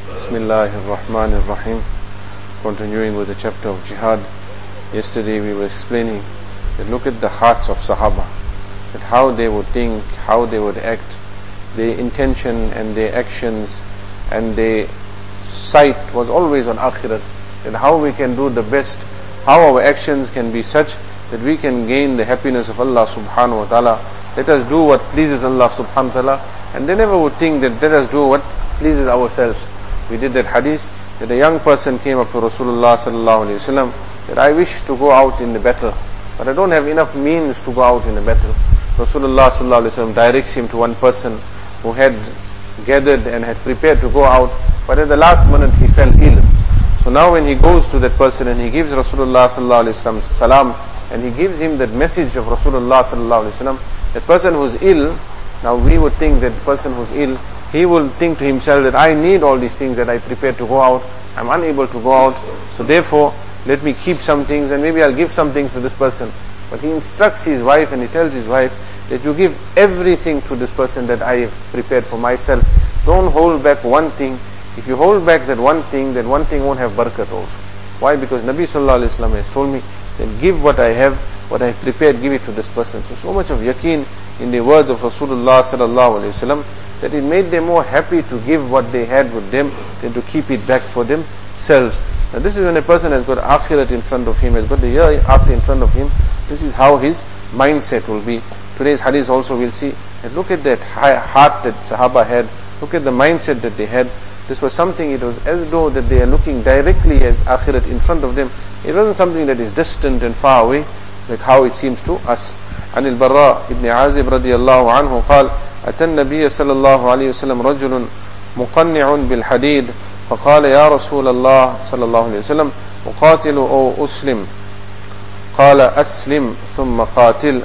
Bismillahirrahmanirrahim. Continuing with the chapter of Jihad. Yesterday we were explaining that look at the hearts of Sahaba, that how they would think, how they would act, their intention and their actions and their sight was always on Akhirat, and how we can do the best, how our actions can be such that we can gain the happiness of Allah subhanahu wa ta'ala. Let us do what pleases Allah subhanahu wa ta'ala, and they never would think that let us do what pleases ourselves. We did that hadith that a young person came up to Rasulullah sallallahu alaihi wasallam that I wish to go out in the battle, but I don't have enough means to go out in the battle. Rasulullah sallallahu alaihi wasallam directs him to one person who had gathered and had prepared to go out, but at the last minute he fell ill. So now when he goes to that person and he gives Rasulullah sallallahu alaihi wasallam salam, and he gives him that message of Rasulullah sallallahu alaihi wasallam, that person who's ill, now we would think that person who's ill, he will think to himself that I need all these things that I prepared to go out, I'm unable to go out, so therefore let me keep some things and maybe I'll give some things to this person. But he instructs his wife and he tells his wife that you give everything to this person that I have prepared for myself. Don't hold back one thing. If you hold back that one thing won't have barakat also. Why? Because Nabi sallallahu alaihi wasallam has told me that give what I have, what I have prepared, give it to this person. So much of yaqeen in the words of Rasulullah sallallahu alaihi wasallam that it made them more happy to give what they had with them than to keep it back for themselves. Now this is when a person has got akhirat in front of him, has got the year after in front of him. This is how his mindset will be. Today's hadith also we'll see, and look at that heart that Sahaba had, look at the mindset that they had. This was something, it was as though that they are looking directly at akhirat in front of them. It wasn't something that is distant and far away, like how it seems to us. عن البراء ابن عازب رضي الله عنه قال أتى النبي صلى الله عليه وسلم رجل مقنع بالحديد فقال يا رسول الله صلى الله عليه وسلم أقاتل أو أسلم قال أسلم ثم قاتل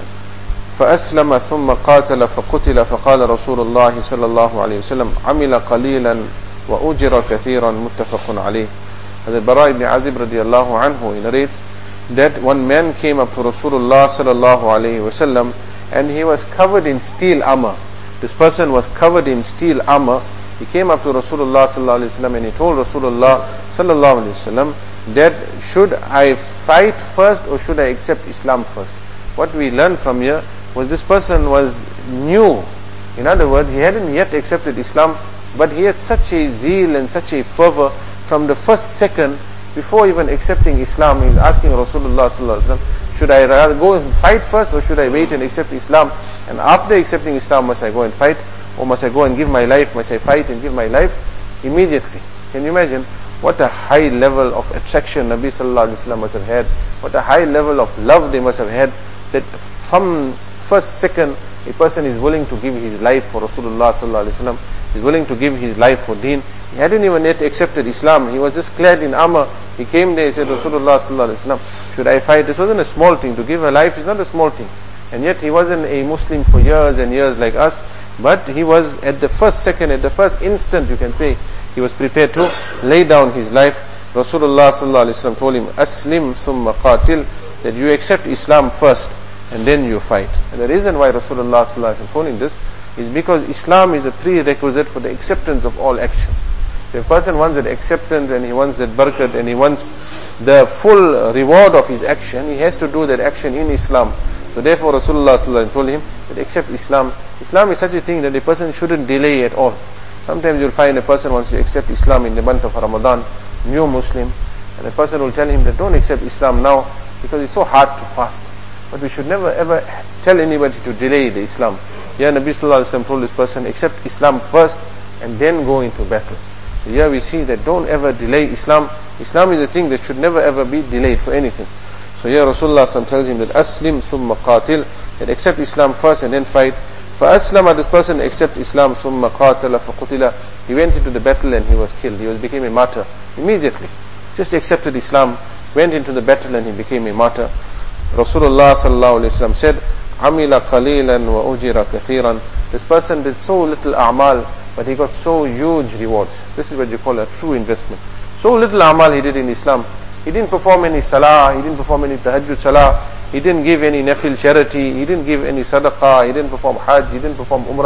فأسلم ثم قاتل فقتل فقال رسول الله صلى الله عليه وسلم عمل قليلا وأجر كثيرا متفق عليه. The Bara ibn Azib radiallahu anhu, he narrates that one man came up to Rasulullah sallallahu alayhi wasallam and he was covered in steel armor. This person was covered in steel armor. He came up to Rasulullah sallallahu alayhi wasallam and he told Rasulullah sallallahu alayhi wasallam that should I fight first or should I accept Islam first? What we learned from here was this person was new. In other words, he hadn't yet accepted Islam, but he had such a zeal and such a fervor from the first second before even accepting Islam. He was asking Rasulullah sallallahu alaihi wasallam, should I rather go and fight first or should I wait and accept Islam? And after accepting Islam, must I go and fight or must I go and give my life? Must I fight and give my life immediately? Can you imagine what a high level of attraction Nabi sallallahu alaihi wasallam must have had? What a high level of love they must have had, that from first second a person is willing to give his life for Rasulullah sallallahu alaihi wasallam, is willing to give his life for deen. He hadn't even yet accepted Islam. He was just clad in armor. He came there, he said, Rasulullah sallallahu alaihi wasallam, should I fight? This wasn't a small thing. To give a life is not a small thing. And yet he wasn't a Muslim for years and years like us, but he was at the first second, at the first instant, you can say, he was prepared to lay down his life. Rasulullah sallallahu alaihi wasallam told him, Aslim thumma qatil, that you accept Islam first and then you fight. And the reason why Rasulullah sallallahu alaihi wasallam told him this is because Islam is a prerequisite for the acceptance of all actions. So if a person wants that acceptance and he wants that barakat and he wants the full reward of his action, he has to do that action in Islam. So therefore Rasulullah sallallahu alaihi wasallam told him that accept Islam. Islam is such a thing that a person shouldn't delay at all. Sometimes you'll find a person wants to accept Islam in the month of Ramadan, new Muslim, and a person will tell him that don't accept Islam now because it's so hard to fast. But we should never ever tell anybody to delay the Islam. Here Nabi sallallahu alaihi wasallam told this person, accept Islam first and then go into battle. So here we see that don't ever delay Islam. Islam is a thing that should never ever be delayed for anything. So here Rasulullah sallallahu alaihi wasallam tells him that Aslim thumma qatil, that accept Islam first and then fight. فَأَسْلَمَ, this person accept Islam, ثُمَّ قَاتَلَ فَقُتِلَ, he went into the battle and he was killed. He became a martyr immediately. Just accepted Islam, went into the battle and he became a martyr. Rasulullah sallallahu alaihi wasallam said, عَمِلَ قَلِيلًا وَأُجِرَ كَثِيرًا, this person did so little a'mal, but he got so huge rewards. This is what you call a true investment. So little a'mal he did in Islam. He didn't perform any salah, he didn't perform any tahajjud salah, he didn't give any nafil charity, he didn't give any sadaqah, he didn't perform hajj, he didn't perform umrah.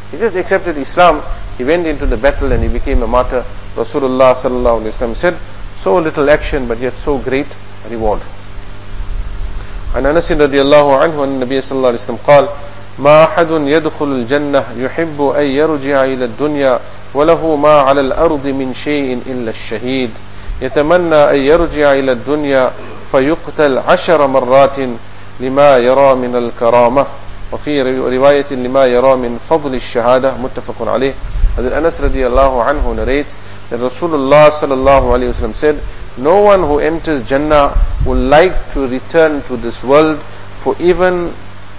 He just accepted Islam. He went into the battle and he became a martyr. Rasulullah sallallahu alaihi wasallam said, so little action but yet so great reward. عن أنس رضي الله عنه أن النبي صلى الله عليه وسلم قال ما أحد يدخل الجنة يحب أن يرجع إلى الدنيا وله ما على الأرض من شيء إلا الشهيد يتمنى أن يرجع إلى الدنيا فيقتل 10 مرات لما يرى من الكرامة وفي رواية لما يرى من فضل الشهادة متفق عليه. Hazrat Anas radiallahu anhu narrates that Rasulullah sallallahu alayhi wasallam said, no one who enters Jannah will like to return to this world even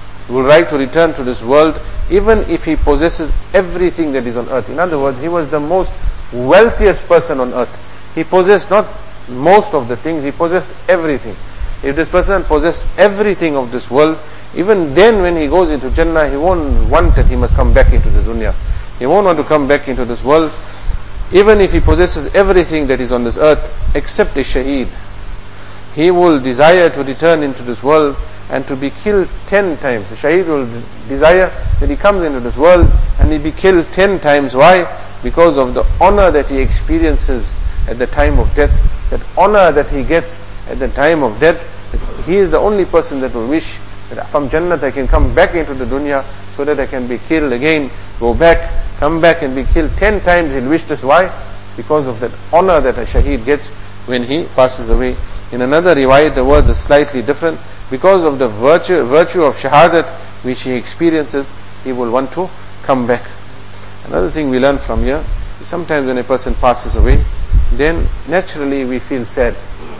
if he possesses everything that is on earth. In other words, he was the most wealthiest person on earth. He possessed not most of the things, he possessed everything. If this person possessed everything of this world, even then when he goes into Jannah, he won't want that he must come back into the dunya. He won't want to come back into this world, even if he possesses everything that is on this earth, except a shaheed. He will desire to return into this world and to be killed 10 times. The shaheed will desire that he comes into this world and he be killed 10 times. Why? Because of the honor that he experiences at the time of death. That honor that he gets at the time of death. He is the only person that will wish that from Jannat I can come back into the dunya so that I can be killed again, go back, come back and be killed 10 times. He'll wish this. Why? Because of that honor that a shaheed gets when he passes away. In another riwayat, the words are slightly different. Because of the virtue of shahadat which he experiences, he will want to come back. Another thing we learn from here is sometimes when a person passes away, then naturally we feel sad.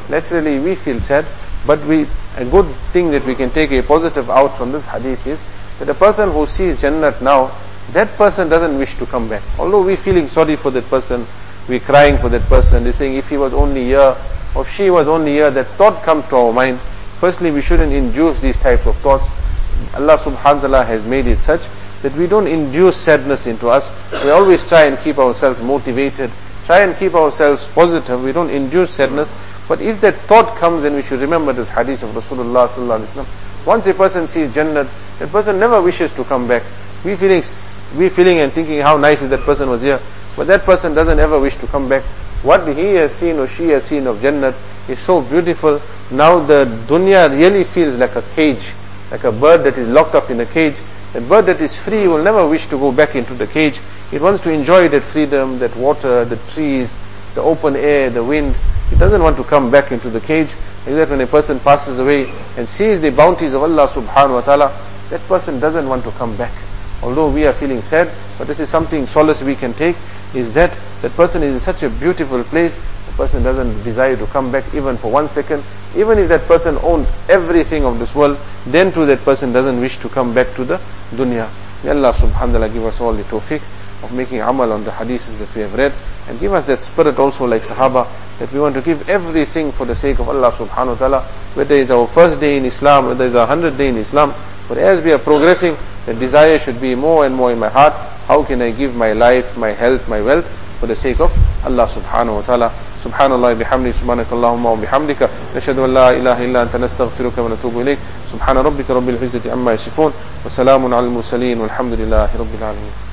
But a good thing that we can take a positive out from this hadith is that a person who sees Jannat now, that person doesn't wish to come back. Although we're feeling sorry for that person, we're crying for that person, they're saying if he was only here, or if she was only here, that thought comes to our mind. Firstly, we shouldn't induce these types of thoughts. Allah subhanahu wa ta'ala has made it such that we don't induce sadness into us. We always try and keep ourselves motivated, try and keep ourselves positive. We don't induce sadness. But if that thought comes, then we should remember this hadith of Rasulullah sallallahu alaihi wasallam. Once a person sees Jannat, that person never wishes to come back. We feeling and thinking how nice if that person was here, but that person doesn't ever wish to come back. What he has seen or she has seen of Jannat is so beautiful. Now the dunya really feels like a cage, like a bird that is locked up in a cage. That bird that is free will never wish to go back into the cage. It wants to enjoy that freedom, that water, the trees, the open air, the wind. It doesn't want to come back into the cage. Like that when a person passes away and sees the bounties of Allah subhanahu wa ta'ala, that person doesn't want to come back. Although we are feeling sad, but this is something solace we can take, is that that person is in such a beautiful place, the person doesn't desire to come back even for 1 second. Even if that person owned everything of this world, then too that person doesn't wish to come back to the dunya. May Allah subhanahu wa ta'ala give us all the tawfiq of making amal on the hadiths that we have read, and give us that spirit also like Sahaba, that we want to give everything for the sake of Allah subhanahu wa ta'ala, whether it's our first day in Islam, whether it's our 100th day in Islam. But as we are progressing, the desire should be more and more in my heart. How can I give my life, my health, my wealth for the sake of Allah subhanahu wa ta'ala. Subhanallah bihamdi, subhanakallahumma wa bihamdika, nashhadu an la ilaha illa anta nastaghfiruka wa natubu ilayk. Subhana rabbika rabbil izzati amma yasifun, wa salamun alal mursaleen, walhamdulillahi rabbil alamin.